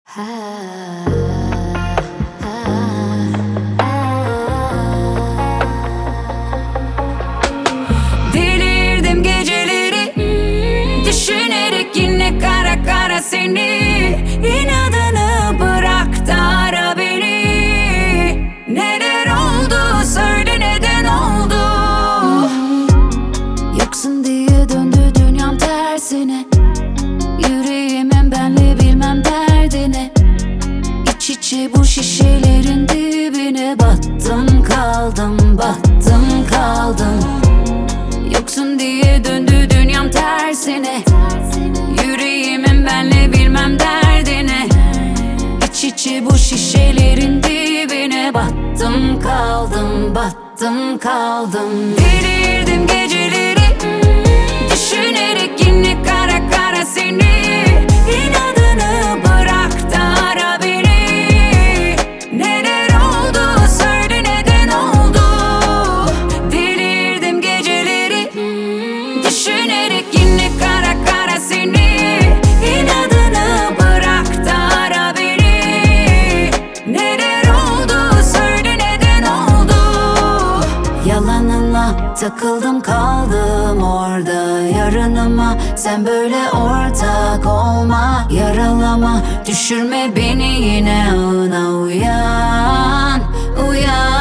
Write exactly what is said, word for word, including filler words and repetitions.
Ha, ha, ha. Delirdim geceleri düşünerek yine kara kara seni. İnadını bırak da ara beni. Neler oldu söyle, neden oldu? Yoksun diye döndü dünyam tersine. Yüreğimin benle bilmem derdine. İç içe bu şişelerin dibine battım kaldım, battım kaldım. Yoksun diye döndü dünyam tersine. Yüreğimin benle bilmem derdine. İç içe bu şişelerin dibine battım kaldım, battım kaldım. Delirdim geceleri düşünerek yine kara kara seni. İnadını bırak da ara beni. Neler oldu söyle, neden oldu? Delirdim geceleri düşünerek yine kara kara seni. İnadını bırak da ara beni. Neler oldu söyle, neden oldu? Yalanınla takıldım kaldım orada. Yarınıma sen böyle ortak olma. Yaralama, düşürme beni yine. Ağına uyan, uyan.